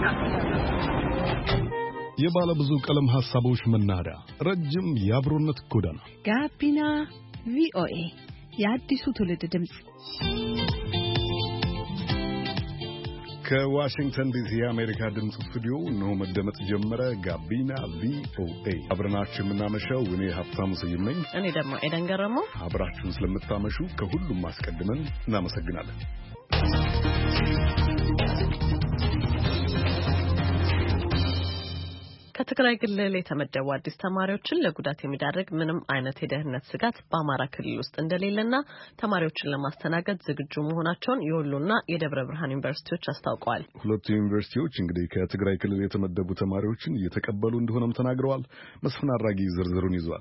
የባለ ብዙ ቀለም ሐሳቦች መናኸሪያ ረጅም የአብሮነት ጎዳና ጋቢና ቪኦኤ የአዲሱ ትውልድ ድምጽ ከዋሽንግተን ዲሲ የአሜሪካ ድምጽ ስቱዲዮ ነው መደመጥ ጀመረ። ጋቢና ቪኦኤ አብረናችሁ የምናመሸው እኔ ሀብታሙ ስዩም ነኝ። እኔ ደግሞ ኤደን ገረመው። አብራችሁን ስለምታመሹ ከሁሉም አስቀድመን እናመሰግናለን። ከትግራይ ክልል የተመደቡ አዲስ ተማሪዎችን ለጉዳት የሚዳርግ ምንም አይነት የደህንነት ስጋት በአማራ ክልል ውስጥ እንደሌለና ተማሪዎችን ለማስተናገድ ዝግጁ መሆናቸውን የወሎና የደብረ ብርሃን ዩኒቨርሲቲዎች አስታውቀዋል። ሁለቱ ዩኒቨርሲቲዎች እንግዲህ ከትግራይ ክልል የተመደቡ ተማሪዎችን እየተቀበሉ እንደሆነም ተናግረዋል። መስፍን አራጊ ዝርዝሩን ይዟል።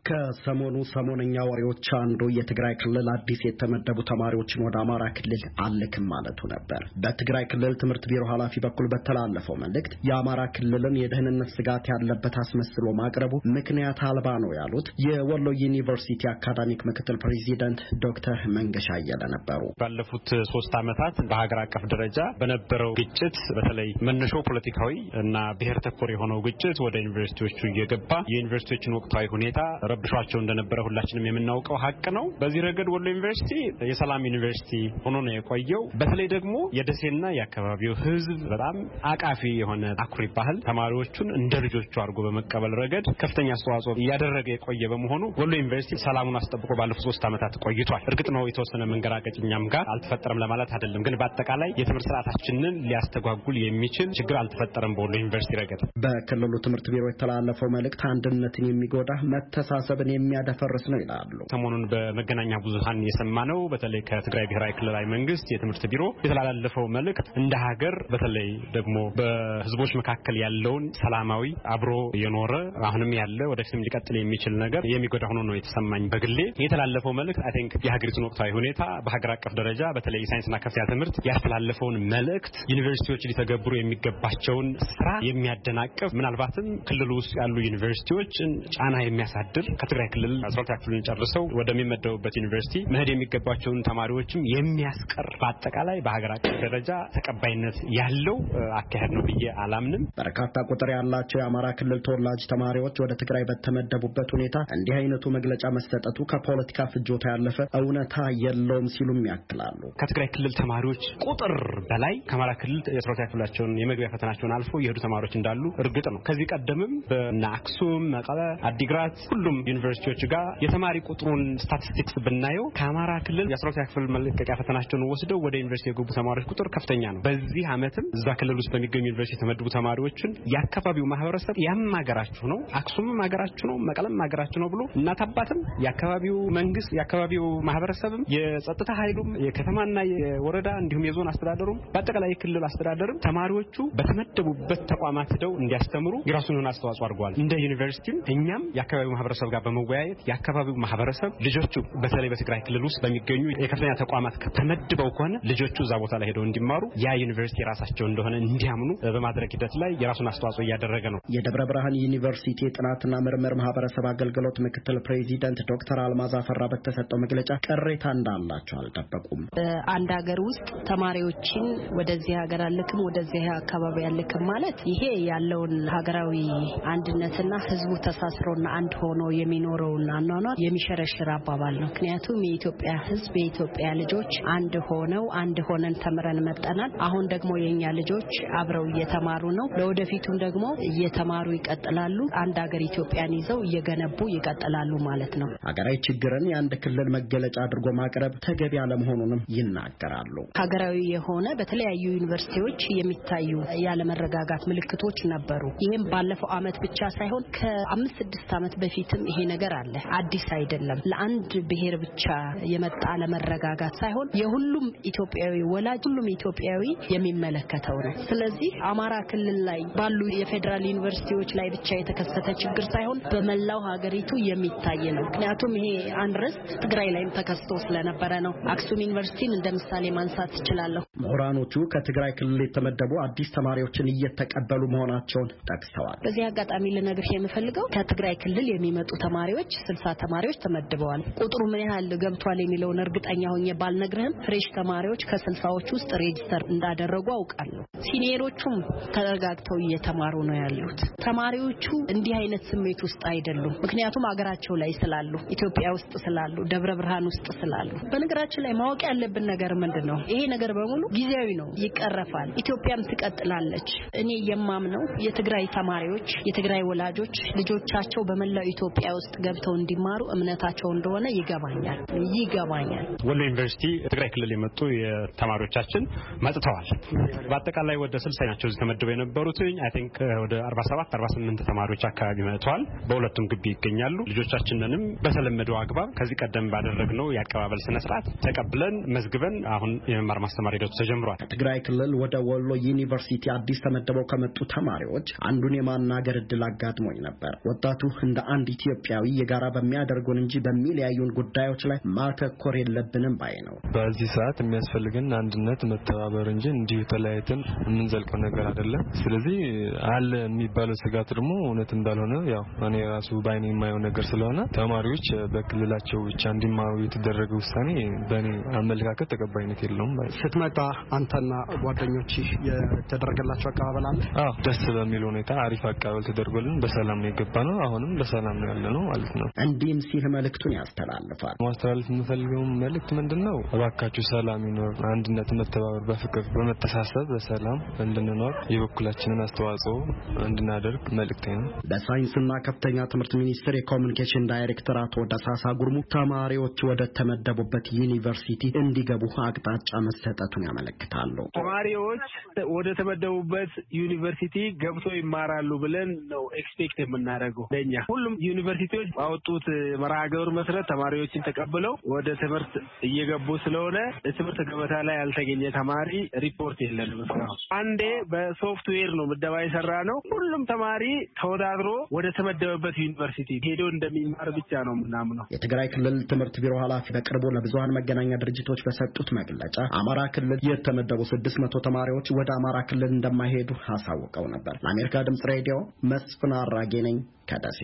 ሰሞነኛ ወሬዎች አንዱ የትግራይ ክልል አዲስ የተመደቡ ተማሪዎችን ወደ አማራ ክልል አልክም ማለቱ ነበር። በትግራይ ክልል ትምህርት ቢሮ ኃላፊ በኩል በተላለፈው መልእክት የአማራ ክልልን የደህንነት ስጋት ያለበት አስመስሎ ማቅረቡ ምክንያት አልባ ነው ያሉት የወሎ ዩኒቨርሲቲ አካዳሚክ ምክትል ፕሬዚዳንት ዶክተር መንገሻ አየለ ነበሩ። ባለፉት 3 ዓመታት በሀገር አቀፍ ደረጃ በነበረው ግጭት በተለይ መነሻው ፖለቲካዊ እና ብሔር ተኮር የሆነው ግጭት ወደ ዩኒቨርሲቲዎቹ እየገባ የዩኒቨርሲቲዎችን ወቅታዊ ሁኔታ ረብሿቸው እንደነበረ ሁላችንም የምናውቀው ሀቅ ነው። በዚህ ረገድ ወሎ ዩኒቨርሲቲ የሰላም ዩኒቨርሲቲ ሆኖ ነው የቆየው። በተለይ ደግሞ የደሴና የአካባቢው ሕዝብ በጣም አቃፊ የሆነ አኩሪ ባህል ተማሪዎቹን እንደ ልጆቹ አድርጎ በመቀበል ረገድ ከፍተኛ አስተዋጽኦ እያደረገ የቆየ በመሆኑ ወሎ ዩኒቨርሲቲ ሰላሙን አስጠብቆ ባለፉት 3 ዓመታት ቆይቷል። እርግጥ ነው የተወሰነ መንገራገጭኛም ጋር አልተፈጠረም ለማለት አይደለም፣ ግን በአጠቃላይ የትምህርት ስርዓታችንን ሊያስተጓጉል የሚችል ችግር አልተፈጠረም በወሎ ዩኒቨርሲቲ ረገድ። በክልሉ ትምህርት ቢሮ የተላለፈው መልእክት አንድነትን የሚጎዳ መተሳሰብን የሚያደፈርስ ነው ይላሉ። ሰሞኑን በመገናኛ ብዙሃን የሰማነው በተለይ ከትግራይ ብሔራዊ ክልላዊ መንግስት የትምህርት ቢሮ የተላለፈው መልእክት እንደ ሀገር በተለይ ደግሞ በህዝቦች መካከል ያለውን ሰላማዊ አብሮ የኖረ አሁንም ያለ ወደፊትም ሊቀጥል የሚችል ነገር የሚጎዳ ሆኖ ነው የተሰማኝ። በግሌ የተላለፈው መልእክት አይ ቲንክ የሀገሪቱን ወቅታዊ ሁኔታ በሀገር አቀፍ ደረጃ በተለይ ሳይንስና ከፍተኛ ትምህርት ያስተላለፈውን መልእክት ዩኒቨርሲቲዎች ሊተገብሩ የሚገባቸውን ስራ የሚያደናቅፍ ምናልባትም ክልሉ ውስጥ ያሉ ዩኒቨርሲቲዎችን ጫና የሚያሳድር ከትግራይ ክልል 12ኛ ክፍልን ጨርሰው ወደሚመደቡበት ዩኒቨርሲቲ መሄድ የሚገባቸውን ተማሪዎችም የሚያስቀር በአጠቃላይ በሀገር አቀፍ ደረጃ ተቀባይነት ያለው አካሄድ ነው ብዬ አላምንም። በርካታ ቁጥር ያላቸው የአማራ ክልል ተወላጅ ተማሪዎች ወደ ትግራይ በተመደቡበት ሁኔታ እንዲህ አይነቱ መግለጫ መሰጠቱ ከፖለቲካ ፍጆታ ያለፈ እውነታ የለውም ሲሉም ያክላሉ። ከትግራይ ክልል ተማሪዎች ቁጥር በላይ ከአማራ ክልል የ12ኛ ክፍላቸውን የመግቢያ ፈተናቸውን አልፎ የሄዱ ተማሪዎች እንዳሉ እርግጥ ነው። ከዚህ ቀደምም በአክሱም፣ መቀለ፣ አዲግራት ሁሉም ዩኒቨርሲቲዎች ጋር የተማሪ ቁጥሩን ስታቲስቲክስ ብናየው ከአማራ ክልል የ12ኛ ክፍል መልቀቂያ ፈተናቸውን ወስደው ወደ ዩኒቨርሲቲ የገቡ ተማሪዎች ቁጥር ከፍተኛ ነው። በዚህ ዓመትም እዛ ክልል ውስጥ በሚገኙ ዩኒቨርሲቲ የተመደቡ ተማሪዎችን የአካባቢው ማህበረሰብ ያም ሀገራችሁ ነው፣ አክሱምም ሀገራችሁ ነው፣ መቀለም ሀገራችሁ ነው ብሎ እናት አባትም የአካባቢው መንግስት የአካባቢው ማህበረሰብም የጸጥታ ኃይሉም የከተማና የወረዳ እንዲሁም የዞን አስተዳደሩም በአጠቃላይ የክልል አስተዳደሩም ተማሪዎቹ በተመደቡበት ተቋማት ሄደው እንዲያስተምሩ የራሱን አስተዋጽኦ አድርጓል። እንደ ዩኒቨርሲቲም እኛም የአካባቢው ማህበረሰብ ጋር በመወያየት የአካባቢው ማህበረሰብ ልጆቹ በተለይ በትግራይ ክልል ውስጥ በሚገኙ የከፍተኛ ተቋማት ተመድበው ከሆነ ልጆቹ እዛ ቦታ ላይ ሄደው እንዲማሩ ያ ዩኒቨርሲቲ ራሳቸው እንደሆነ እንዲያምኑ በማድረግ ሂደት ላይ የራሱን አስተዋጽኦ እያደረገ ነው። የደብረ ብርሃን ዩኒቨርሲቲ የጥናትና ምርምር ማህበረሰብ አገልግሎት ምክትል ፕሬዚዳንት ዶክተር አልማዝ አፈራ በተሰጠው መግለጫ ቅሬታ እንዳላቸው አልጠበቁም። አንድ ሀገር ውስጥ ተማሪዎችን ወደዚህ ሀገር አልክም ወደዚህ አካባቢ አልክም ማለት ይሄ ያለውን ሀገራዊ አንድነትና ህዝቡ ተሳስሮና አንድ ሆኖ የሚኖረውና አኗኗር የሚሸረሽር አባባል ነው። ምክንያቱም የኢትዮጵያ ህዝብ የኢትዮጵያ ልጆች አንድ ሆነን ተምረን መጣናል። አሁን ደግሞ የኛ ልጆች አብረው እየተማሩ ነው። ለወደፊቱም ደግሞ እየተማሩ ይቀጥላሉ። አንድ ሀገር ኢትዮጵያን ይዘው እየገነቡ ይቀጥላሉ ማለት ነው። ሀገራዊ ችግርን የአንድ ክልል መገለጫ አድርጎ ማቅረብ ተገቢ አለመሆኑንም ይናገራሉ። ሀገራዊ የሆነ በተለያዩ ዩኒቨርሲቲዎች የሚታዩ ያለመረጋጋት ምልክቶች ነበሩ። ይህም ባለፈው ዓመት ብቻ ሳይሆን ከ5-6 ዓመት በፊትም ይሄ ነገር አለ። አዲስ አይደለም። ለአንድ ብሔር ብቻ የመጣ ለመረጋጋት ሳይሆን የሁሉም ኢትዮጵያዊ ወላጅ ሁሉም ኢትዮጵያዊ የሚመለከተው ነው። ስለዚህ አማራ ክልል ላይ ባሉ የፌደራል ዩኒቨርሲቲ ዩኒቨርሲቲዎች ላይ ብቻ የተከሰተ ችግር ሳይሆን በመላው ሀገሪቱ የሚታይ ነው። ምክንያቱም ይሄ አንርስት ትግራይ ላይም ተከስቶ ስለነበረ ነው። አክሱም ዩኒቨርሲቲን እንደምሳሌ ማንሳት እችላለሁ። ምሁራኖቹ ከትግራይ ክልል የተመደቡ አዲስ ተማሪዎችን እየተቀበሉ መሆናቸውን ጠቅሰዋል። በዚህ አጋጣሚ ልነግርህ የምፈልገው ከትግራይ ክልል የሚመጡ ተማሪዎች 60 ተማሪዎች ተመድበዋል። ቁጥሩ ምን ያህል ገብቷል የሚለውን እርግጠኛ ሆኜ ባልነግርህም ፍሬሽ ተማሪዎች ከ60ዎቹ ውስጥ ሬጂስተር እንዳደረጉ አውቃለሁ። ሲኒየሮቹም ተረጋግተው እየተማሩ ነው ያሉት። ተማሪዎቹ እንዲህ አይነት ስሜት ውስጥ አይደሉም። ምክንያቱም አገራቸው ላይ ስላሉ፣ ኢትዮጵያ ውስጥ ስላሉ፣ ደብረ ብርሃን ውስጥ ስላሉ። በነገራችን ላይ ማወቅ ያለብን ነገር ምንድነው? ይሄ ነገር በሙሉ ጊዜያዊ ነው፣ ይቀረፋል። ኢትዮጵያም ትቀጥላለች። እኔ የማምነው የትግራይ ተማሪዎች፣ የትግራይ ወላጆች ልጆቻቸው በመላው ኢትዮጵያ ውስጥ ገብተው እንዲማሩ እምነታቸው እንደሆነ ይገባኛል። ወሎ ዩኒቨርሲቲ ትግራይ ክልል የመጡ የተማሪዎቻችን መጥተዋል። በአጠቃላይ ወደ 60 ናቸው ተመድበው የነበሩት። አይ ቲንክ ወደ 47 48 ተማሪዎች አካባቢ መጥተዋል። በሁለቱም ግቢ ይገኛሉ። ልጆቻችንንም በተለመደው አግባብ ከዚህ ቀደም ባደረግነው የአቀባበል ስነ ስርዓት ተቀብለን መዝግበን አሁን የመማር ማስተማር ሂደቱ ተጀምሯል። ትግራይ ክልል ወደ ወሎ ዩኒቨርሲቲ አዲስ ተመድበው ከመጡ ተማሪዎች አንዱን የማናገር እድል አጋጥሞኝ ነበር። ወጣቱ እንደ አንድ ኢትዮጵያዊ የጋራ በሚያደርጉን እንጂ በሚለያዩን ጉዳዮች ላይ ማተኮር የለብንም ባይ ነው። በዚህ ሰዓት የሚያስፈልገን አንድነት፣ መተባበር እንጂ እንዲሁ ተለያይተን የምንዘልቀው ነገር አይደለም። ስለዚህ አለ የሚባለው ስጋት ደግሞ እውነት እንዳልሆነ ያው እኔ ራሱ ባይኔ የማየው ነገር ስለሆነ ተማሪዎች በክልላቸው ብቻ እንዲማሩ የተደረገ ውሳኔ በእኔ አመለካከት ተቀባይነት የለውም። ስትመጣ አንተና ጓደኞች የተደረገላቸው አቀባበል አለ? ደስ በሚል ሁኔታ አሪፍ አቀባበል ተደርጎልን በሰላም ነው የገባነው። አሁንም በሰላም ነው ያለነው ማለት ነው። እንዲህም ሲል መልእክቱን ያስተላልፋል። ማስተላለፍ የምፈልገው መልእክት ምንድነው? እባካችሁ ሰላም ይኖር፣ አንድነት፣ መተባበር፣ በፍቅር በመተሳሰብ በሰላም እንድንኖር የበኩላችንን አስተዋጽኦ እንድናደርግ መልእክቴ ነው። በሳይንስና ከፍተኛ ትምህርት ሚኒስቴር የኮሙኒኬሽን ዳይሬክተር አቶ ደሳሳ ጉርሙ ተማሪዎች ወደ ተመደቡበት ዩኒቨርሲቲ እንዲገቡ አቅጣጫ መሰጠቱን ያመለክታሉ። ተማሪዎች ወደ ተመደቡበት ዩኒቨርሲቲ ገብቶ ይማራሉ ብለን ነው ኤክስፔክት የምናደርገው። ለኛ ሁሉም ዩኒቨርሲቲዎች ባወጡት መርሃ ግብር መሰረት ተማሪዎችን ተቀብለው ወደ ትምህርት እየገቡ ስለሆነ ትምህርት ገበታ ላይ ያልተገኘ ተማሪ ሪፖርት የለንም። አንዴ በሶፍትዌር ነው ምደባ የሰራ ነው። ሁሉም ተማሪ ተወዳድሮ ወደ ተመደበበት ዩኒቨርሲቲ ሄዶ እንደሚማር ብቻ ነው ምናምነው። የትግራይ ክልል ትምህርት ቢሮ ኃላፊ በቅርቡ ለብዙሃን መገናኛ ድርጅቶች በሰጡት መግለጫ አማራ ክልል የተመደቡ 600 ተማሪዎች ወደ አማራ ክልል እንደማይሄዱ አሳውቀው ነበር። ለአሜሪካ ድምጽ ሬዲዮ መስፍን አራጌ ነኝ ከደሴ።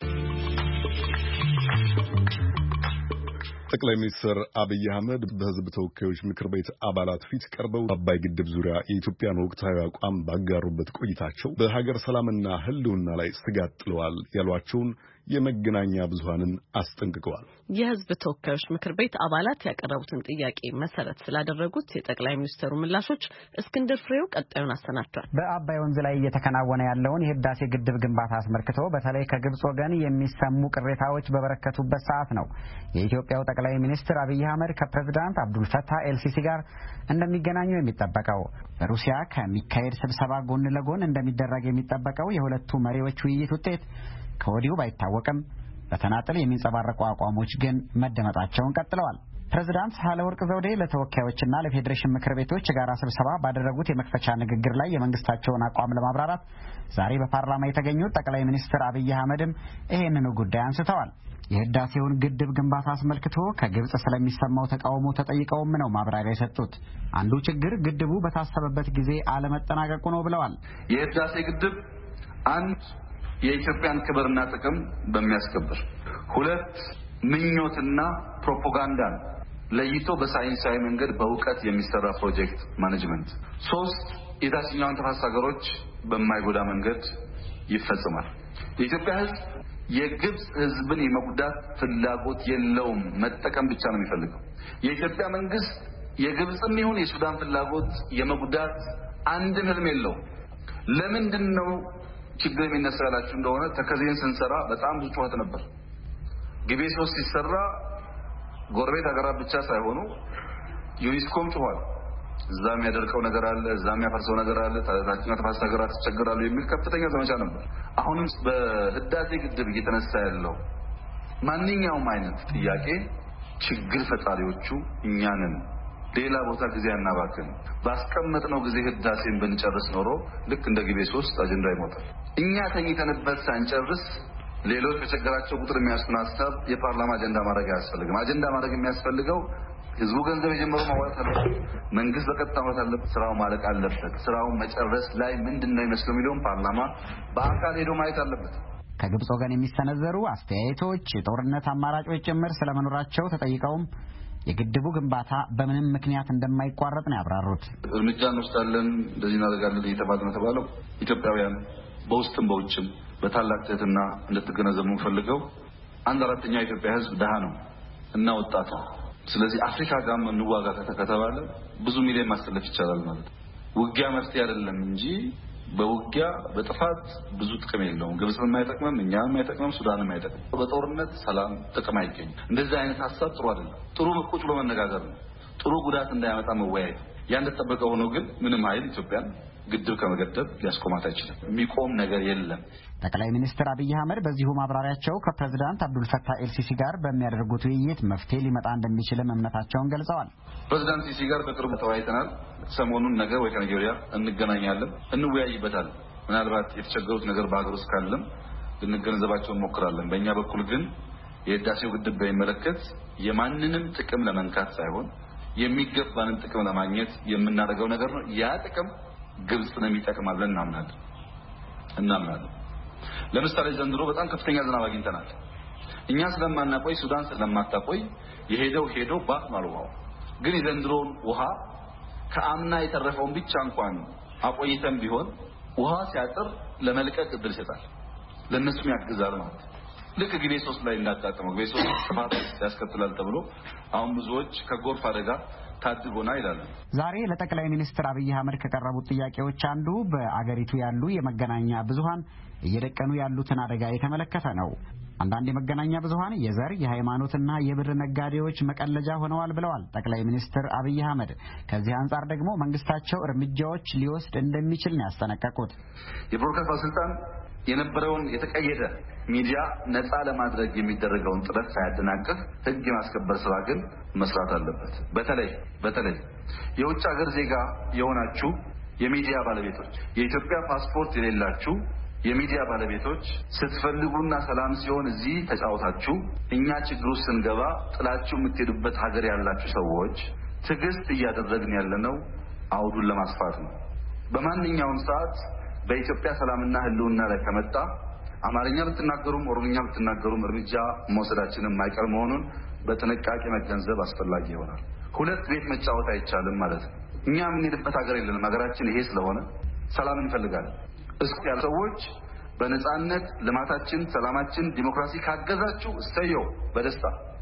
ጠቅላይ ሚኒስትር አብይ አህመድ በሕዝብ ተወካዮች ምክር ቤት አባላት ፊት ቀርበው አባይ ግድብ ዙሪያ የኢትዮጵያን ወቅታዊ አቋም ባጋሩበት ቆይታቸው በሀገር ሰላምና ሕልውና ላይ ስጋት ጥለዋል ያሏቸውን የመገናኛ ብዙሃንን አስጠንቅቀዋል። የሕዝብ ተወካዮች ምክር ቤት አባላት ያቀረቡትን ጥያቄ መሰረት ስላደረጉት የጠቅላይ ሚኒስትሩ ምላሾች እስክንድር ፍሬው ቀጣዩን አሰናድቷል። በአባይ ወንዝ ላይ እየተከናወነ ያለውን የህዳሴ ግድብ ግንባታ አስመልክቶ በተለይ ከግብጽ ወገን የሚሰሙ ቅሬታዎች በበረከቱበት ሰዓት ነው የኢትዮጵያው ጠቅላይ ሚኒስትር አብይ አህመድ ከፕሬዝዳንት አብዱል ፈታህ ኤልሲሲ ጋር እንደሚገናኙ የሚጠበቀው። በሩሲያ ከሚካሄድ ስብሰባ ጎን ለጎን እንደሚደረግ የሚጠበቀው የሁለቱ መሪዎች ውይይት ውጤት ከወዲሁ ባይታወቅም በተናጠል የሚንጸባረቁ አቋሞች ግን መደመጣቸውን ቀጥለዋል። ፕሬዝዳንት ሳህለወርቅ ዘውዴ ለተወካዮችና ለፌዴሬሽን ምክር ቤቶች የጋራ ስብሰባ ባደረጉት የመክፈቻ ንግግር ላይ የመንግስታቸውን አቋም ለማብራራት ዛሬ በፓርላማ የተገኙት ጠቅላይ ሚኒስትር አብይ አህመድም ይሄንኑ ጉዳይ አንስተዋል። የህዳሴውን ግድብ ግንባታ አስመልክቶ ከግብጽ ስለሚሰማው ተቃውሞ ተጠይቀውም ነው ማብራሪያ የሰጡት። አንዱ ችግር ግድቡ በታሰበበት ጊዜ አለመጠናቀቁ ነው ብለዋል። የህዳሴ ግድብ አንድ የኢትዮጵያን ክብርና ጥቅም በሚያስከብር፣ ሁለት ምኞትና ፕሮፓጋንዳን ለይቶ በሳይንሳዊ መንገድ በእውቀት የሚሰራ ፕሮጀክት ማኔጅመንት፣ ሶስት የታችኛውን ተፋሰስ ሀገሮች በማይጎዳ መንገድ ይፈጽማል። የኢትዮጵያ ህዝብ የግብጽ ህዝብን የመጉዳት ፍላጎት የለውም፣ መጠቀም ብቻ ነው የሚፈልገው። የኢትዮጵያ መንግስት የግብጽም ይሁን የሱዳን ፍላጎት የመጉዳት አንድም ህልም የለውም። ለምንድን ነው ችግር የሚነሳ ያላችሁ እንደሆነ ተከዜን ስንሰራ በጣም ብዙ ጩኸት ነበር። ግቤ 3 ሲሰራ ጎረቤት ሀገራት ብቻ ሳይሆኑ ዩኒስኮም ጮኋል። እዛም ያደርቀው ነገር አለ፣ እዛም ያፈርሰው ነገር አለ፣ ታችኛው ተፋሰስ ሀገራት ይቸገራሉ የሚል ከፍተኛ ዘመቻ ነበር። አሁንም በህዳሴ ግድብ እየተነሳ ያለው ማንኛውም አይነት ጥያቄ ችግር ፈጣሪዎቹ እኛንን ሌላ ቦታ ጊዜ አናባክን። ባስቀመጥነው ጊዜ ህዳሴን ብንጨርስ ኖሮ ልክ እንደ ግቤ 3 አጀንዳ ይሞታል። እኛ ተኝተንበት ሳንጨርስ ሌሎች በቸገራቸው ቁጥር የሚያስቱን ሐሳብ የፓርላማ አጀንዳ ማድረግ አያስፈልግም። አጀንዳ ማድረግ የሚያስፈልገው ህዝቡ ገንዘብ የጀመረው ማዋጣት አለበት። መንግስት በቀጥታ ማዋጣት አለበት። ስራው ማለቅ አለበት። ስራው መጨረስ ላይ ምንድነው የሚመስለው የሚለውን ፓርላማ በአካል ሄዶ ማየት አለበት። ከግብጽ ወገን የሚሰነዘሩ አስተያየቶች የጦርነት አማራጮች ጭምር ስለመኖራቸው ተጠይቀውም የግድቡ ግንባታ በምንም ምክንያት እንደማይቋረጥ ነው ያብራሩት። እርምጃ እንወስዳለን እንደዚህ እናደርጋለን እየተባለ ነው ተባለው። ኢትዮጵያውያን በውስጥም በውጭም በታላቅ ትህትና እንድትገነዘቡ ፈልገው 1/4 የኢትዮጵያ ህዝብ ደሃ ነው እና ወጣት ነው። ስለዚህ አፍሪካ ጋር እንዋጋ ከተባለ ብዙ ሚሊዮን ማሰለፍ ይቻላል ማለት ነው። ውጊያ መፍትሄ አይደለም እንጂ በውጊያ በጥፋት ብዙ ጥቅም የለውም። ግብጽም አይጠቅምም፣ እኛም አይጠቅምም፣ ሱዳንም አይጠቅምም። በጦርነት ሰላም ጥቅም አይገኝም። እንደዚህ አይነት ሐሳብ ጥሩ አይደለም። ጥሩ ቁጭ ብሎ መነጋገር ነው። ጥሩ ጉዳት እንዳያመጣ መወያየት። ያ እንደተጠበቀ ሆኖ ግን ምንም ኃይል ኢትዮጵያን ግድብ ከመገደብ ሊያስቆማት አይችልም። የሚቆም ነገር የለም። ጠቅላይ ሚኒስትር አብይ አህመድ በዚሁ ማብራሪያቸው ከፕሬዝዳንት አብዱልፈታህ ኤልሲሲ ጋር በሚያደርጉት ውይይት መፍትሄ ሊመጣ እንደሚችልም እምነታቸውን ገልጸዋል። ፕሬዝዳንት ሲሲ ጋር በቅርቡ ተወያይተናል። ሰሞኑን ነገ ወይ ከነገ ወዲያ እንገናኛለን፣ እንወያይበታለን። ምናልባት የተቸገሩት ነገር በአገር ውስጥ ካለም ልንገነዘባቸው እንሞክራለን። በእኛ በኩል ግን የህዳሴው ግድብ በሚመለከት የማንንም ጥቅም ለመንካት ሳይሆን የሚገባንን ጥቅም ለማግኘት የምናደርገው ነገር ነው። ያ ጥቅም ግብጽን የሚጠቅማል ብለን እናምናለን። ለምሳሌ ዘንድሮ በጣም ከፍተኛ ዝናብ አግኝተናል። እኛ ስለማናቆይ ሱዳን ስለማታቆይ የሄደው ሄዶ ባክ ማልዋው ግን የዘንድሮን ውሃ ከአምና የተረፈውን ብቻ እንኳን አቆይተን ቢሆን ውሃ ሲያጥር ለመልቀቅ እድል ይሰጣል፣ ለነሱም ያግዛል ማለት ልክ ግቤ 3 ላይ እንዳጣጣመው ግቤ 3 ጥፋት ያስከትላል ተብሎ አሁን ብዙዎች ከጎርፍ አደጋ ታድጎና ይላሉ። ዛሬ ለጠቅላይ ሚኒስትር አብይ አህመድ ከቀረቡት ጥያቄዎች አንዱ በአገሪቱ ያሉ የመገናኛ ብዙሃን እየደቀኑ ያሉትን አደጋ የተመለከተ ነው። አንዳንድ የመገናኛ ብዙሃን የዘር የሃይማኖትና የብር ነጋዴዎች መቀለጃ ሆነዋል ብለዋል ጠቅላይ ሚኒስትር አብይ አህመድ። ከዚህ አንጻር ደግሞ መንግስታቸው እርምጃዎች ሊወስድ እንደሚችል ነው ያስጠነቀቁት። የብሮድካስት ባለስልጣን የነበረውን የተቀየደ ሚዲያ ነፃ ለማድረግ የሚደረገውን ጥረት ሳያደናቅፍ ህግ የማስከበር ስራ ግን መስራት አለበት። በተለይ የውጭ ሀገር ዜጋ የሆናችሁ የሚዲያ ባለቤቶች፣ የኢትዮጵያ ፓስፖርት የሌላችሁ የሚዲያ ባለቤቶች ስትፈልጉና ሰላም ሲሆን እዚህ ተጫውታችሁ እኛ ችግር ውስጥ ስንገባ ጥላችሁ የምትሄዱበት ሀገር ያላችሁ ሰዎች ትዕግስት እያደረግን ያለነው አውዱን ለማስፋት ነው። በማንኛውም ሰዓት በኢትዮጵያ ሰላምና ህልውና ላይ ከመጣ አማርኛ ብትናገሩም ኦሮምኛ ብትናገሩም እርምጃ መውሰዳችንን የማይቀር መሆኑን በጥንቃቄ መገንዘብ አስፈላጊ ይሆናል። ሁለት ቤት መጫወት አይቻልም ማለት ነው። እኛ የምንሄድበት ሀገር የለንም። ሀገራችን ይሄ ስለሆነ ሰላም እንፈልጋለን። እስኪ ያሉ ሰዎች በነጻነት ልማታችን፣ ሰላማችን፣ ዲሞክራሲ ካገዛችሁ እሰየው በደስታ።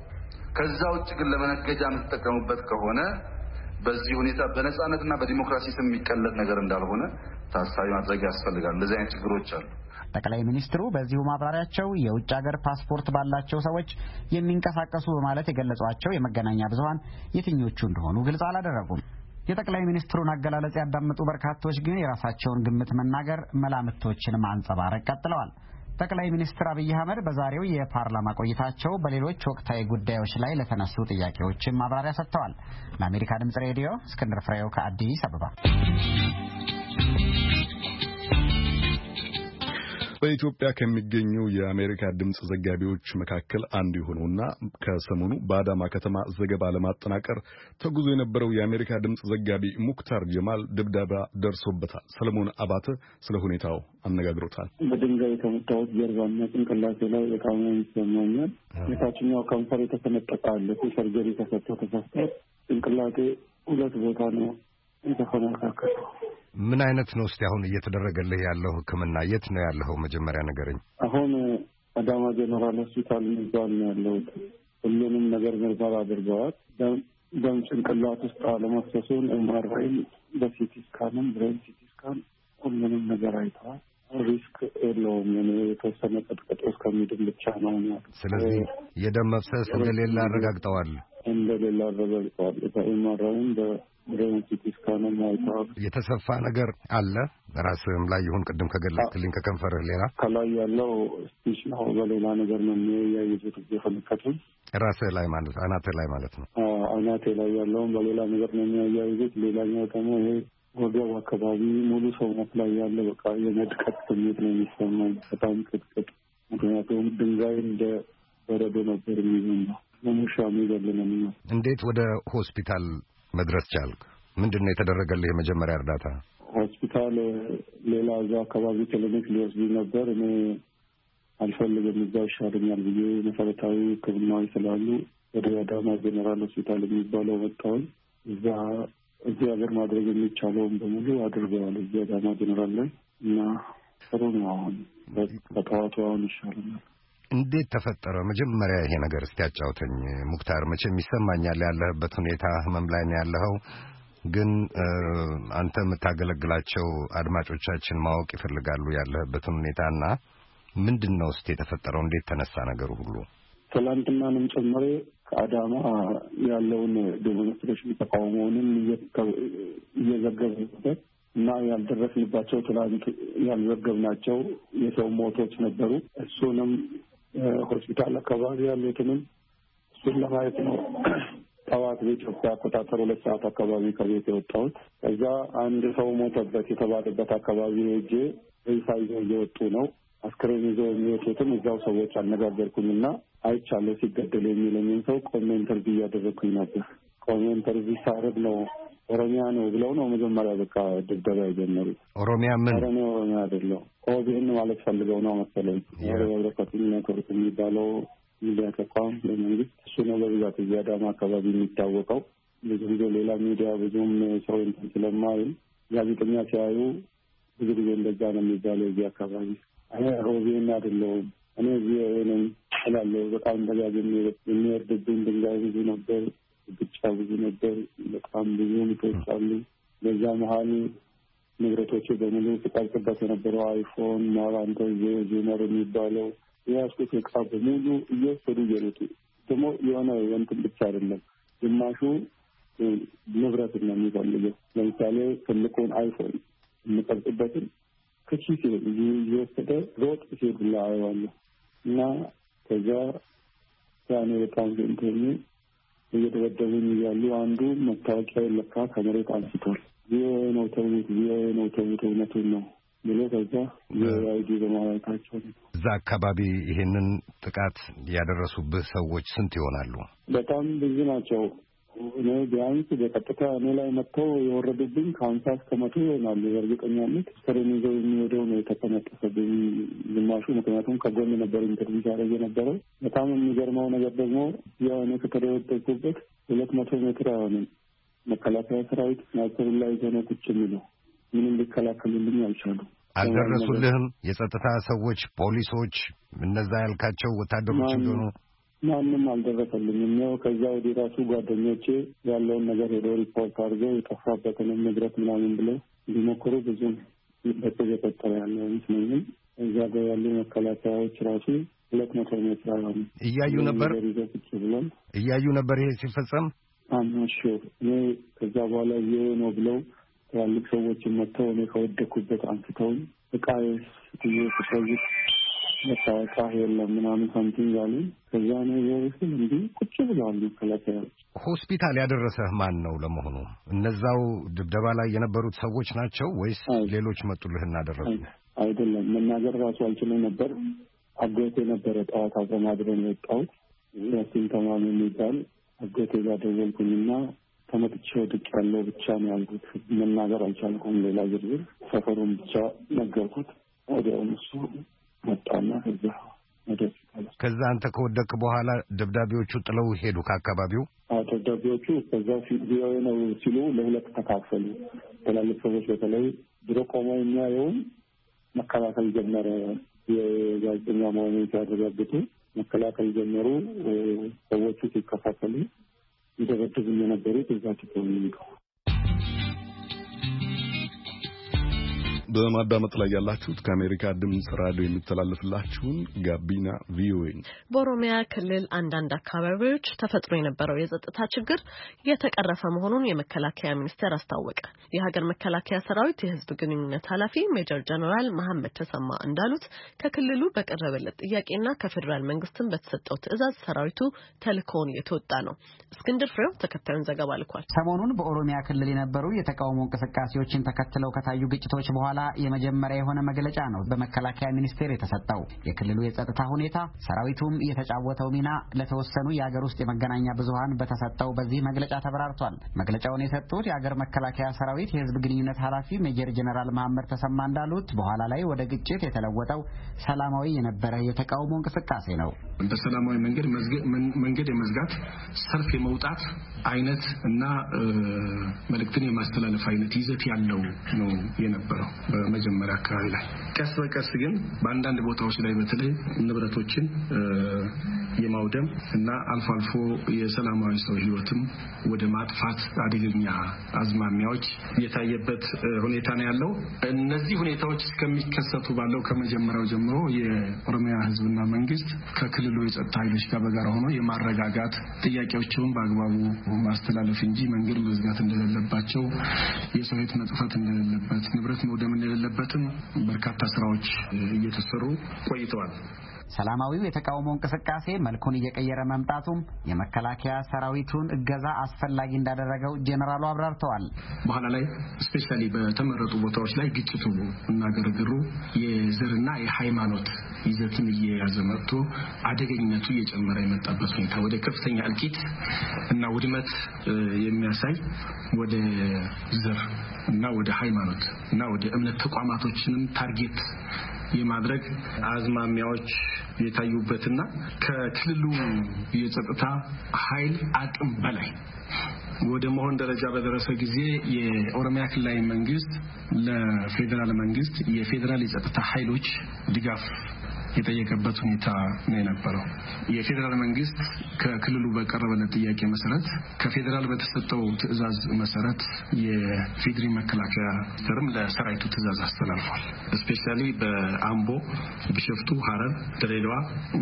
ከዛ ውጭ ግን ለመነገጃ የምትጠቀሙበት ከሆነ በዚህ ሁኔታ በነጻነትና በዲሞክራሲ ስም የሚቀለድ ነገር እንዳልሆነ ታሳቢ ማድረግ ያስፈልጋል። እንደዚህ አይነት ችግሮች አሉ። ጠቅላይ ሚኒስትሩ በዚሁ ማብራሪያቸው የውጭ ሀገር ፓስፖርት ባላቸው ሰዎች የሚንቀሳቀሱ በማለት የገለጿቸው የመገናኛ ብዙሃን የትኞቹ እንደሆኑ ግልጽ አላደረጉም። የጠቅላይ ሚኒስትሩን አገላለጽ ያዳመጡ በርካቶች ግን የራሳቸውን ግምት መናገር፣ መላምቶችን ማንጸባረቅ ቀጥለዋል። ጠቅላይ ሚኒስትር አብይ አህመድ በዛሬው የፓርላማ ቆይታቸው በሌሎች ወቅታዊ ጉዳዮች ላይ ለተነሱ ጥያቄዎችም ማብራሪያ ሰጥተዋል። ለአሜሪካ ድምጽ ሬዲዮ እስክንድር ፍሬው ከአዲስ አበባ። በኢትዮጵያ ከሚገኙ የአሜሪካ ድምጽ ዘጋቢዎች መካከል አንዱ የሆነውና ከሰሞኑ በአዳማ ከተማ ዘገባ ለማጠናቀር ተጉዞ የነበረው የአሜሪካ ድምጽ ዘጋቢ ሙክታር ጀማል ድብደባ ደርሶበታል። ሰለሞን አባተ ስለ ሁኔታው አነጋግሮታል። በድንጋይ የተመታሁት ጀርባና ጭንቅላቴ ላይ በጣም ይሰማኛል። የታችኛው ከንፈር የተሰነጠቀ አለ። ሰርጀሪ ተሰጥቶ ተሰፍቷል። ጭንቅላቴ 2 ቦታ ነው የተፈነካከለው። ምን አይነት ነው እስቲ አሁን እየተደረገልህ ያለው ሕክምና? የት ነው ያለው? መጀመሪያ ነገርኝ። አሁን አዳማ ጀነራል ሆስፒታል የሚባል ነው ያለሁት። ሁሉንም ነገር ምርመራ አድርገዋል። ደም ጭንቅላት ውስጥ አለመፍሰሱን ኤምአርአይም በሲቲ ስካንም ብሬን ሲቲ ስካን ሁሉንም ነገር አይተዋል። ሪስክ የለውም። የተወሰነ ቀጥቀጦ እስከሚድን ብቻ ነው ያሉት። ስለዚህ የደም መፍሰስ እንደሌለ አረጋግጠዋል። እንደሌለ አረጋግጠዋል። በኤምአርአይም ብሬን ሲቲ ስካንም አይተዋል። የተሰፋ ነገር አለ ራስህም ላይ ይሁን ቅድም ከገለጽክልኝ ከከንፈርህ ሌላ? ከላይ ያለው ስፒች ነው። በሌላ ነገር ነው የሚያይዙት የፈነከቱን። ራስህ ላይ ማለት አናትህ ላይ ማለት ነው? አናቴ ላይ ያለውን በሌላ ነገር ነው የሚያያይዙት። ሌላኛው ደግሞ ይሄ ወገብ አካባቢ ሙሉ ሰውነት ላይ ያለ በቃ የመድቀት ስሜት ነው የሚሰማኝ። በጣም ቅጥቅጥ። ምክንያቱም ድንጋይ እንደ በረዶ ነበር የሚዘንበው። ሙሻ የሚገለነ ነው። እንዴት ወደ ሆስፒታል መድረስ ቻልክ? ምንድነው የተደረገልህ የመጀመሪያ እርዳታ? ሆስፒታል ሌላ እዛ አካባቢ ክሊኒክ ሊወስዱ ነበር። እኔ አልፈልግም፣ እዛው ይሻለኛል ብዬ መሰረታዊ ሕክምናዎች ስላሉ ወደ አዳማ ጄኔራል ሆስፒታል የሚባለው መጣሁኝ። እዚህ ሀገር ማድረግ የሚቻለውን በሙሉ አድርገዋል እዚህ አዳማ ጄኔራል ላይ እና ጥሩ ነው። አሁን በጠዋቱ አሁን ይሻለኛል። እንዴት ተፈጠረ መጀመሪያ ይሄ ነገር? እስቲ ያጫውተኝ ሙክታር። መቼም ይሰማኛል ያለህበት ሁኔታ፣ ህመም ላይ ነው ያለኸው። ግን አንተ የምታገለግላቸው አድማጮቻችን ማወቅ ይፈልጋሉ ያለህበትን ሁኔታና ምንድነው እስቲ የተፈጠረው? እንዴት ተነሳ ነገሩ ሁሉ? ትላንትናንም ጨምሬ ከአዳማ ያለውን ዴሞንስትሬሽን ተቃውሞውንም እየዘገብንበት እና ያልደረስንባቸው ትላንት ያልዘገብናቸው የሰው ሞቶች ነበሩ። እሱንም ሆስፒታል አካባቢ ያሉትንም እሱን ለማየት ነው ጠዋት በኢትዮጵያ አቆጣጠር 2 ሰዓት አካባቢ ከቤት የወጣሁት። ከዛ አንድ ሰው ሞተበት የተባለበት አካባቢ ሄጄ ሬሳ ይዘው እየወጡ ነው። አስክሬን ይዘው የሚወጡትም እዛው ሰዎች አነጋገርኩኝና አይቻለሁ ሲገደል የሚለኝን ሰው ቆሜ ኢንተርቪው እያደረግኩኝ ነበር። ቆሜ ኢንተርቪው ሳረግ ነው ኦሮሚያ ነው ብለው ነው መጀመሪያ በቃ ድብደባ የጀመሩት። ኦሮሚያ ምን? ኦሮሚያ አይደለም ኦቢኤን ማለት ፈልገው ነው መሰለኝ። ወረቀቱን ነከሩት የሚባለው ሚዲያ ተቋም ለመንግስት እሱ ነው በብዛት እዚህ አዳማ አካባቢ የሚታወቀው። ብዙ ጊዜ ሌላ ሚዲያ ብዙም ሰው እንትን ስለማይል ጋዜጠኛ ሲያዩ ብዙ ጊዜ እንደዛ ነው የሚባለው እዚህ አካባቢ። እኔ ኦቢኤን አይደለሁም፣ እኔ ቪኦኤ ነኝ እላለሁ። በጣም ደጋግሜ የሚወርድብኝ ድንጋይ ብዙ ነበር፣ ብቻ ብዙ ነበር፣ በጣም ብዙ ምቶች አሉ። በዛ መሀል ንብረቶች በሙሉ ተቀርጽበት የነበረው አይፎን ማራንተ ዜነር የሚባለው የያዝኩት ዕቃ በሙሉ እየወሰዱ እየሮጡ ደግሞ የሆነ እንትን ብቻ አይደለም፣ ግማሹ ንብረት ነው የሚፈልገው። ለምሳሌ ትልቁን አይፎን የምቀርጽበትን ከኪሴ እየወሰደ ሮጥ ሲሄድ ላየዋለሁ እና ከዛ ያኔ በጣም እንትን እየደበደቡኝ እያሉ አንዱ መታወቂያ ለካ ከመሬት አንስቷል። ቪኦኤ ነው ተውት፣ ቪኦኤ ነው ተውት፣ እውነቱን ነው ብሎ ከዛ የአይዲ በማለታቸው እዛ አካባቢ ይሄንን ጥቃት ያደረሱብህ ሰዎች ስንት ይሆናሉ? በጣም ብዙ ናቸው። እኔ ቢያንስ በቀጥታ እኔ ላይ መጥተው የወረዱብኝ ከ50 እስከ 100 ይሆናሉ። በእርግጠኛነት ስክሪን ይዘው የሚሄደው ነው የተጠነቀሰብኝ ግማሹ። ምክንያቱም ከጎን ነበር ኢንተርቪው ሲያደርግ የነበረው። በጣም የሚገርመው ነገር ደግሞ የሆነ ከተደወደኩበት 200 ሜትር አይሆንም መከላከያ ሰራዊት ስናይፐር ላይ ሆነ ቁጭ የሚለው ምንም ሊከላከሉልኝ አልቻሉ። አልደረሱልህም? የጸጥታ ሰዎች፣ ፖሊሶች፣ እነዛ ያልካቸው ወታደሮች እንደሆኑ ማንም አልደረሰልኝም። ነው ከዛ ወዲህ ራሱ ጓደኞቼ ያለውን ነገር ሄደው ሪፖርት አድርገው የጠፋበትንም ንብረት ምናምን ብለው እንዲሞክሩ ብዙም በተፈጠረ ያለ አይመስለኝም። እዛ ጋር ያሉ መከላከያዎች ራሱ 200 ሜትር አይሆንም እያዩ ነበር እያዩ ነበር ይሄ ሲፈጸም። አማሹ እኔ ከዛ በኋላ ይሄ ነው ብለው ትላልቅ ሰዎችን መጥተው እኔ ከወደኩበት አንስተው ዕቃዬ ስትይዝ መታወቂያ የለም ምናምን ሳምቲንግ ያሉ። ከዛ ነው የወሰን እንዲህ ቁጭ ብለዋል መከላከያዎች። ሆስፒታል ያደረሰህ ማን ነው ለመሆኑ? እነዛው ድብደባ ላይ የነበሩት ሰዎች ናቸው ወይስ ሌሎች መጡልህና ደረሱ? አይደለም፣ መናገር ራሱ አልችልም ነበር። አጎቴ ነበረ ጠዋት አብረን አድረን የወጣሁት ያሲን ተማም የሚባል አጎቴ ጋር ደወልኩኝና ተመጥቼ ወድቅ ያለው ብቻ ነው ያልኩት። መናገር አልቻልኩም። ሌላ ዝርዝር ሰፈሩን ብቻ ነገርኩት። ወዲያውኑ እሱ መጣና ከዛ አንተ ከወደቅ በኋላ ደብዳቤዎቹ ጥለው ሄዱ ከአካባቢው። ደብዳቤዎቹ ከዛ ቪኦኤ ነው ሲሉ ለሁለት ተካፈሉ። ትላልቅ ሰዎች በተለይ ድሮ ቆመው የሚያየውን መከላከል ጀመረ። የጋዜጠኛ መሆኑን ሲያረጋግጡ መከላከል ጀመሩ። ሰዎቹ ሲከፋፈሉ ይደበድቡኝ የነበሩት እዛ ትተው የሚቀው። በማዳመጥ ላይ ያላችሁት ከአሜሪካ ድምጽ ራዲዮ የሚተላለፍላችሁን ጋቢና ቪኦኤ። በኦሮሚያ ክልል አንዳንድ አካባቢዎች ተፈጥሮ የነበረው የጸጥታ ችግር የተቀረፈ መሆኑን የመከላከያ ሚኒስቴር አስታወቀ። የሀገር መከላከያ ሰራዊት የህዝብ ግንኙነት ኃላፊ ሜጀር ጀነራል መሐመድ ተሰማ እንዳሉት ከክልሉ በቀረበለት ጥያቄና ከፌደራል መንግስትም በተሰጠው ትዕዛዝ ሰራዊቱ ተልእኮውን እየተወጣ ነው። እስክንድር ፍሬው ተከታዩን ዘገባ ልኳል። ሰሞኑን በኦሮሚያ ክልል የነበሩ የተቃውሞ እንቅስቃሴዎችን ተከትለው ከታዩ ግጭቶች በኋላ የመጀመሪያ የሆነ መግለጫ ነው በመከላከያ ሚኒስቴር የተሰጠው። የክልሉ የጸጥታ ሁኔታ፣ ሰራዊቱም የተጫወተው ሚና ለተወሰኑ የሀገር ውስጥ የመገናኛ ብዙሃን በተሰጠው በዚህ መግለጫ ተብራርቷል። መግለጫውን የሰጡት የሀገር መከላከያ ሰራዊት የህዝብ ግንኙነት ኃላፊ ሜጀር ጀነራል መሐመድ ተሰማ እንዳሉት በኋላ ላይ ወደ ግጭት የተለወጠው ሰላማዊ የነበረ የተቃውሞ እንቅስቃሴ ነው። በሰላማዊ መንገድ የመዝጋት ሰልፍ የመውጣት አይነት እና መልእክትን የማስተላለፍ አይነት ይዘት ያለው ነው የነበረው በመጀመሪያ አካባቢ ላይ። ቀስ በቀስ ግን በአንዳንድ ቦታዎች ላይ በተለይ ንብረቶችን የማውደም እና አልፎ አልፎ የሰላማዊ ሰው ህይወትም ወደ ማጥፋት አደገኛ አዝማሚያዎች የታየበት ሁኔታ ነው ያለው። እነዚህ ሁኔታዎች እስከሚከሰቱ ባለው ከመጀመሪያው ጀምሮ የኦሮሚያ ህዝብና መንግስት ከክልሉ የጸጥታ ኃይሎች ጋር በጋራ ሆኖ የማረጋጋት ጥያቄዎችን በአግባቡ ማስተላለፍ እንጂ መንገድ መዝጋት እንደሌለባቸው፣ የሰው ህይወት መጥፋት እንደሌለበት፣ ንብረት መውደም እንደሌለበትም በርካታ ስራዎች እየተሰሩ ቆይተዋል። ሰላማዊው የተቃውሞ እንቅስቃሴ መልኩን እየቀየረ መምጣቱም የመከላከያ ሰራዊቱን እገዛ አስፈላጊ እንዳደረገው ጄኔራሉ አብራርተዋል። በኋላ ላይ ስፔሻሊ በተመረጡ ቦታዎች ላይ ግጭቱ እና ግርግሩ የዘርና የሃይማኖት ይዘትን እየያዘ መጥቶ አደገኝነቱ እየጨመረ የመጣበት ሁኔታ ወደ ከፍተኛ እልቂት እና ውድመት የሚያሳይ ወደ ዘር እና ወደ ሃይማኖት እና ወደ እምነት ተቋማቶችንም ታርጌት የማድረግ አዝማሚያዎች የታዩበትና ከክልሉ የጸጥታ ኃይል አቅም በላይ ወደ መሆን ደረጃ በደረሰ ጊዜ የኦሮሚያ ክልላዊ መንግስት ለፌደራል መንግስት የፌደራል የጸጥታ ኃይሎች ድጋፍ የጠየቀበት ሁኔታ ነው የነበረው። የፌደራል መንግስት ከክልሉ በቀረበለት ጥያቄ መሰረት ከፌደራል በተሰጠው ትዕዛዝ መሰረት የፌድሪ መከላከያ ሚኒስቴርም ለሰራዊቱ ትዕዛዝ አስተላልፏል። ስፔሻሊ በአምቦ፣ ቢሸፍቱ፣ ሐረር፣ ድሬዳዋ፣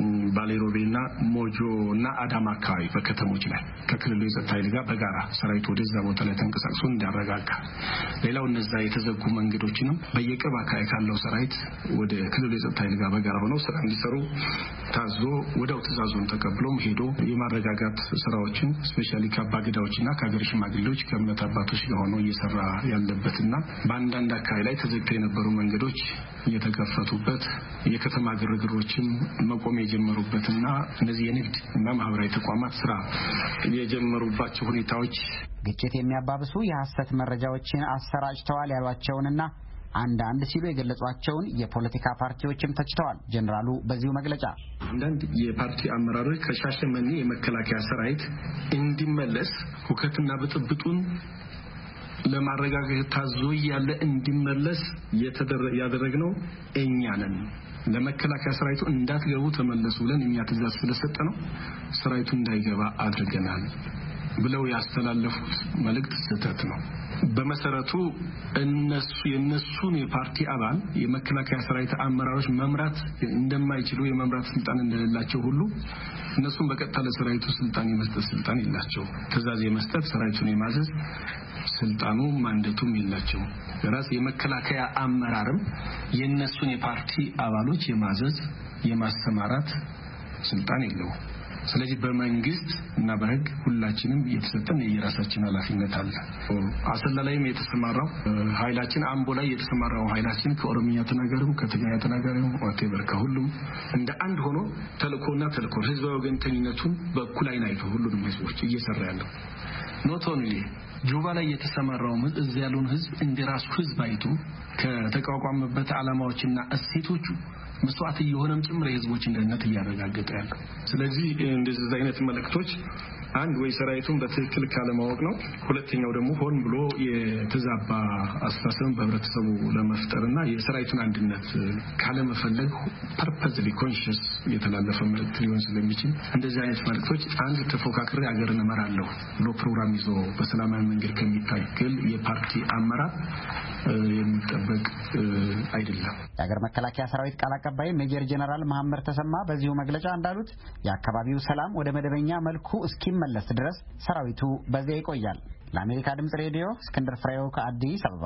ባሌሮቤና ሞጆ እና አዳማ አካባቢ በከተሞች ላይ ከክልሉ የጸጥታ ኃይል ጋር በጋራ ሰራዊቱ ወደዛ ቦታ ላይ ተንቀሳቅሶ እንዲያረጋጋ፣ ሌላው እነዛ የተዘጉ መንገዶችንም በየቅርብ አካባቢ ካለው ሰራዊት ወደ ክልሉ የጸጥታ ኃይል ጋር በጋራ ሆነው ስራ እንዲሰሩ ታዞ ወደው ትዕዛዙን ተቀብሎም ሄዶ የማረጋጋት ስራዎችን ስፔሻሊ ከአባገዳዎችና ከሀገር ሽማግሌዎች ከእምነት አባቶች ጋር ሆኖ እየሰራ ያለበትና በአንዳንድ አካባቢ ላይ ተዘግተው የነበሩ መንገዶች የተከፈቱበት የከተማ ግርግሮችን መቆም የጀመሩበትና እነዚህ የንግድ እና ማህበራዊ ተቋማት ስራ የጀመሩባቸው ሁኔታዎች ግጭት የሚያባብሱ የሐሰት መረጃዎችን አሰራጭተዋል ያሏቸውንና አንዳንድ ሲሉ የገለጿቸውን የፖለቲካ ፓርቲዎችም ተችተዋል። ጀነራሉ በዚሁ መግለጫ አንዳንድ የፓርቲ አመራሮች ከሻሸመኔ የመከላከያ ሰራዊት እንዲመለስ ሁከትና ብጥብጡን ለማረጋጋት ታዞ ያለ እንዲመለስ ያደረግነው እኛ ነን፣ ለመከላከያ ሰራዊቱ እንዳትገቡ ተመለሱ ብለን እኛ ትዕዛዝ ስለሰጠ ነው ሰራዊቱ እንዳይገባ አድርገናል ብለው ያስተላለፉት መልእክት ስህተት ነው። በመሰረቱ የነሱን የፓርቲ አባል የመከላከያ ሰራዊት አመራሮች መምራት እንደማይችሉ የመምራት ስልጣን እንደሌላቸው ሁሉ እነሱም በቀጥታ ለሰራዊቱ ስልጣን የመስጠት ስልጣን የላቸው። ትዕዛዝ የመስጠት ሰራዊቱን የማዘዝ ስልጣኑ ማንደቱም የላቸው። ራስ የመከላከያ አመራርም የነሱን የፓርቲ አባሎች የማዘዝ የማስተማራት ስልጣን የለው። ስለዚህ በመንግስት እና በህግ ሁላችንም የተሰጠን የራሳችን ኃላፊነት አለ። አሰላ ላይም የተሰማራው ኃይላችን፣ አምቦ ላይ የተሰማራው ኃይላችን ከኦሮሚያ ተናጋሪው ከትግርኛ ተናጋሪው ወቴቨር ከሁሉም እንደ አንድ ሆኖ ተልኮና ተልኮ ህዝባዊ ወገንተኝነቱን በእኩል አይን አይቶ ሁሉንም ህዝቦች እየሰራ ያለው ኖት ኦንሊ ጁባ ላይ የተሰማራው እዚህ ያለውን ህዝብ እንደራሱ ህዝብ አይቶ ከተቋቋመበት ዓላማዎችና እሴቶቹ መስዋዕት የሆነም ጭምር የህዝቦችን ደህንነት እያረጋገጠ ያለው። ስለዚህ እንደዚህ አይነት መልእክቶች አንድ ወይ ሰራዊቱን በትክክል ካለማወቅ ነው፣ ሁለተኛው ደግሞ ሆን ብሎ የተዛባ አስተሳሰብን በህብረተሰቡ ለመፍጠርና የሰራዊቱን አንድነት ካለመፈለግ ፐርፐዝሊ ኮንሺየስ የተላለፈ መልእክት ሊሆን ስለሚችል እንደዚህ አይነት መልእክቶች አንድ ተፎካካሪ ሀገርን እመራለሁ ብሎ ፕሮግራም ይዞ በሰላማዊ መንገድ ከሚታገል የፓርቲ አመራር የሚጠበቅ አይደለም። የሀገር መከላከያ ሰራዊት ቃል አቀባይ ሜጀር ጀነራል መሐመድ ተሰማ በዚሁ መግለጫ እንዳሉት የአካባቢው ሰላም ወደ መደበኛ መልኩ እስኪመለስ ድረስ ሰራዊቱ በዚያ ይቆያል። ለአሜሪካ ድምጽ ሬዲዮ እስክንድር ፍሬው ከአዲስ አበባ።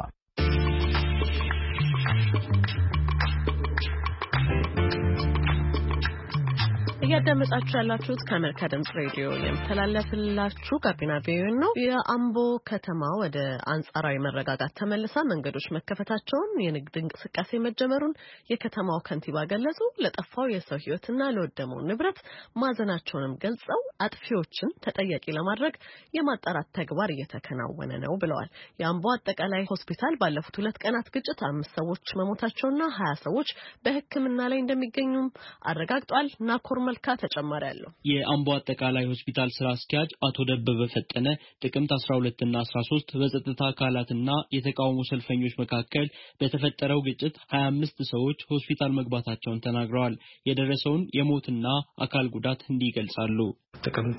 እያዳመጣችሁ ያላችሁት ከአሜሪካ ድምጽ ሬዲዮ የሚተላለፍላችሁ ጋቢና ቪኦኤ ነው። የአምቦ ከተማ ወደ አንጻራዊ መረጋጋት ተመልሳ መንገዶች መከፈታቸውን፣ የንግድ እንቅስቃሴ መጀመሩን የከተማው ከንቲባ ገለጹ። ለጠፋው የሰው ሕይወትና ለወደመው ንብረት ማዘናቸውንም ገልጸው አጥፊዎችን ተጠያቂ ለማድረግ የማጣራት ተግባር እየተከናወነ ነው ብለዋል። የአምቦ አጠቃላይ ሆስፒታል ባለፉት 2 ቀናት ግጭት 5 ሰዎች መሞታቸውና 20 ሰዎች በሕክምና ላይ እንደሚገኙም አረጋግጧል። ናኮር መልካ ተጨማሪ ያለው የአምቦ አጠቃላይ ሆስፒታል ስራ አስኪያጅ አቶ ደበበ ፈጠነ ጥቅምት 12 እና 13 በጸጥታ አካላትና የተቃውሞ ሰልፈኞች መካከል በተፈጠረው ግጭት 25 ሰዎች ሆስፒታል መግባታቸውን ተናግረዋል። የደረሰውን የሞትና አካል ጉዳት እንዲገልጻሉ። ጥቅምት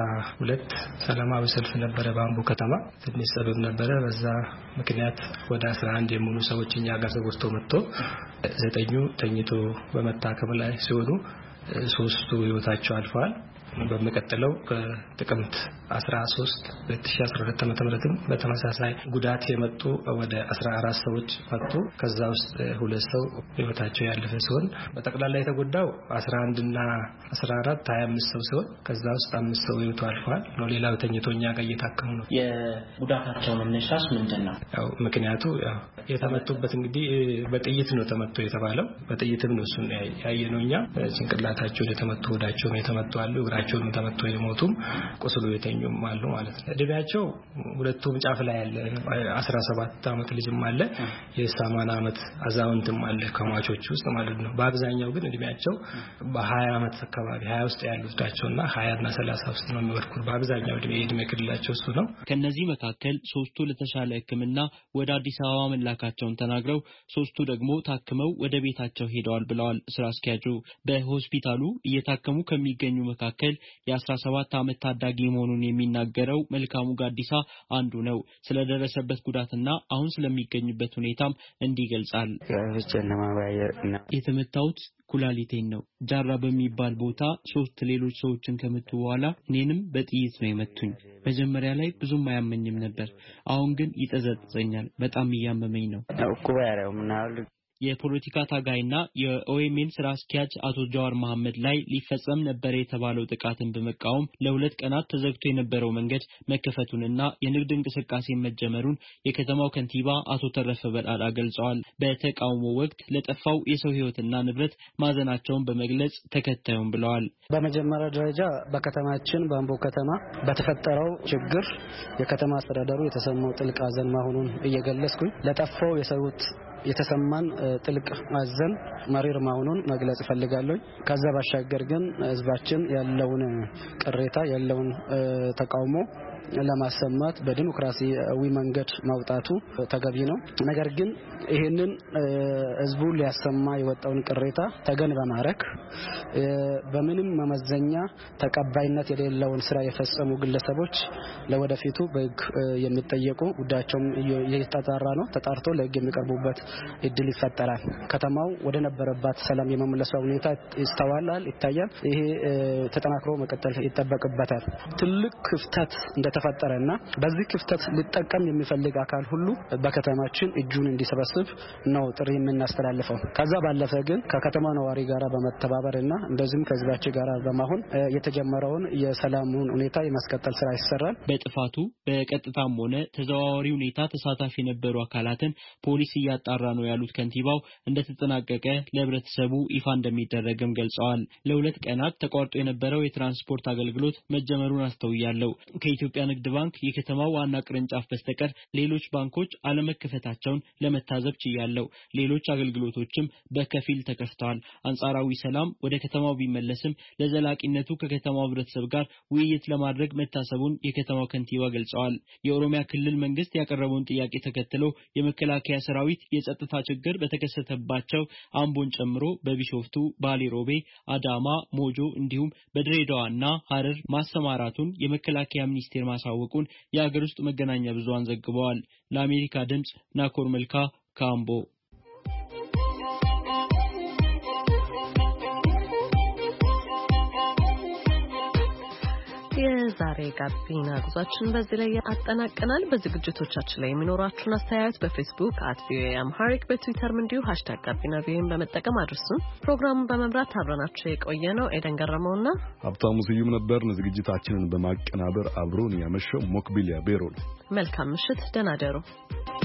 12 ሰላማዊ ሰልፍ ነበረ በአምቦ ከተማ። ትንሽ ሰበብ ነበረ። በዛ ምክንያት ወደ 11 የሚሆኑ ሰዎች እኛ ጋር ተጎድቶ መጥቶ 9ኙ ተኝቶ በመታከም ላይ ሲሆኑ 3ቱ ህይወታቸው አልፈዋል። በመቀጠለው ጥቅምት 13 2012 ዓ.ም በተመሳሳይ ጉዳት የመጡ ወደ 14 ሰዎች መጡ። ከዛ ውስጥ 2 ሰው ህይወታቸው ያለፈ ሲሆን በጠቅላላ የተጎዳው 11 እና 14 25 ሰው ሲሆን ከዛ ውስጥ 5 ሰው ህይወቱ አልፈዋል ነው። ሌላው ተኝቶኛ ጋር እየታከሙ ነው። የጉዳታቸው መነሻስ ምንድነው? ያው ምክንያቱ የተመቱበት እንግዲህ በጥይት ነው ተመቶ የተባለው። በጥይትም ነው እሱን ያየነውኛ። ጭንቅላታቸው የተመቱ ወዳቸው ነው የተመቱ አሉ። እግራቸውን ተመቶ የሞቱም ቁስሉ የተኙም አሉ ማለት ነው። እድሜያቸው ሁለቱም ጫፍ ላይ ያለ 17 ዓመት ልጅም አለ፣ የ80 ዓመት አዛውንትም አለ ከሟቾች ውስጥ ማለት ነው። በአብዛኛው ግን እድሜያቸው በ20 ዓመት አካባቢ 20 ውስጥ ያሉት ናቸውና 20 እና 30 ውስጥ ነው የሚወድቁት። በአብዛኛው እድሜ ክልላቸው እሱ ነው። ከነዚህ መካከል 3ቱ ለተሻለ ሕክምና ወደ አዲስ አበባ መላካቸውን ተናግረው 3ቱ ደግሞ ታክመው ወደ ቤታቸው ሄደዋል ብለዋል ስራ አስኪያጁ። በሆስፒታሉ እየታከሙ ከሚገኙ መካከል የ17 ዓመት ታዳጊ መሆኑን የሚናገረው መልካሙ ጋዲሳ አንዱ ነው። ስለደረሰበት ጉዳትና አሁን ስለሚገኙበት ሁኔታም እንዲገልጻል። የተመታውት ኩላሊቴን ነው። ጃራ በሚባል ቦታ 3 ሌሎች ሰዎችን ከመቱ በኋላ እኔንም በጥይት ነው የመቱኝ። መጀመሪያ ላይ ብዙም አያመኝም ነበር። አሁን ግን ይጠዘጥዘኛል። በጣም እያመመኝ ነው። የፖለቲካ ታጋይና የኦኤምኤን ስራ አስኪያጅ አቶ ጃዋር መሐመድ ላይ ሊፈጸም ነበር የተባለው ጥቃትን በመቃወም ለ2 ቀናት ተዘግቶ የነበረው መንገድ መከፈቱንና የንግድ እንቅስቃሴ መጀመሩን የከተማው ከንቲባ አቶ ተረፈ በዳዳ ገልጸዋል። በተቃውሞ ወቅት ለጠፋው የሰው ሕይወትና ንብረት ማዘናቸውን በመግለጽ ተከታዩን ብለዋል። በመጀመሪያ ደረጃ በከተማችን በአምቦ ከተማ በተፈጠረው ችግር የከተማ አስተዳደሩ የተሰማው ጥልቅ ሐዘን መሆኑን እየገለጽኩኝ ለጠፋው የሰው የተሰማን ጥልቅ ሐዘን መሪር መሆኑን መግለጽ እፈልጋለሁ። ከዛ ባሻገር ግን ህዝባችን ያለውን ቅሬታ ያለውን ተቃውሞ ለማሰማት በዲሞክራሲያዊ መንገድ ማውጣቱ ተገቢ ነው። ነገር ግን ይሄንን ህዝቡ ሊያሰማ የወጣውን ቅሬታ ተገን በማድረግ በምንም መመዘኛ ተቀባይነት የሌለውን ስራ የፈጸሙ ግለሰቦች ለወደፊቱ በህግ የሚጠየቁ ጉዳያቸውም እየተጣራ ነው። ተጣርቶ ለህግ የሚቀርቡበት እድል ይፈጠራል። ከተማው ወደ ነበረባት ሰላም የመመለሱ ሁኔታ ይስተዋላል፣ ይታያል። ይሄ ተጠናክሮ መቀጠል ይጠበቅበታል። ትልቅ ክፍተት እንደተፈጠረና በዚህ ክፍተት ሊጠቀም የሚፈልግ አካል ሁሉ በከተማችን እጁን እንዲሰበስብ ነው ጥሪ የምናስተላልፈው። ከዛ ባለፈ ግን ከከተማ ነዋሪ ጋራ በመተባበርና እንደዚህም ከህዝባችን ጋራ በመሆን የተጀመረውን የሰላሙን ሁኔታ የማስቀጠል ስራ ይሰራል። በጥፋቱ በቀጥታም ሆነ ተዘዋዋሪ ሁኔታ ተሳታፊ የነበሩ አካላትን ፖሊስ እያጣራ ነው ያሉት ከንቲባው እንደተጠናቀቀ ለህብረተሰቡ ይፋ እንደሚደረግም ገልጸዋል። ለ2 ቀናት ተቋርጦ የነበረው የትራንስፖርት አገልግሎት መጀመሩን አስተውያለሁ። ከኢትዮጵያ ንግድ ባንክ የከተማው ዋና ቅርንጫፍ በስተቀር ሌሎች ባንኮች አለመከፈታቸውን ለመታዘብ ችያለሁ። ሌሎች አገልግሎቶችም በከፊል ተከፍተዋል። አንጻራዊ ሰላም ወደ ከተማው ቢመለስም ለዘላቂነቱ ከከተማው ህብረተሰብ ጋር ውይይት ለማድረግ መታሰቡን የከተማው ከንቲባ ገልጸዋል። የኦሮሚያ ክልል መንግስት ያቀረበውን ጥያቄ ተከትሎ የመከላከያ ሰራዊት የጸጥታ ችግር በተከሰተባቸው አምቦን ጨምሮ በቢሾፍቱ፣ ባሌ ሮቤ፣ አዳማ፣ ሞጆ እንዲሁም በድሬዳዋና ሐረር ማሰማራቱን የመከላከያ ሚኒስቴር ማሳወቁን የሀገር ውስጥ መገናኛ ብዙሃን ዘግበዋል። ለአሜሪካ ድምጽ ናኮር መልካ ካምቦ። የዛሬ ጋቢና ጉዟችን በዚህ ላይ አጠናቀናል። በዝግጅቶቻችን ላይ የሚኖራችሁን አስተያየት በፌስቡክ @voamharic በትዊተርም እንዲሁ #ጋቢናቪን በመጠቀም አድርሱን። ፕሮግራሙን በመምራት አብረናችሁ የቆየነው ኤደን ገረመውና ሀብታሙ ስዩም ነበርን። ዝግጅታችንን በማቀናበር አብሮን ያመሸው ሞክቢሊያ ቤሮል። መልካም ምሽት፣ ደህና ደሩ።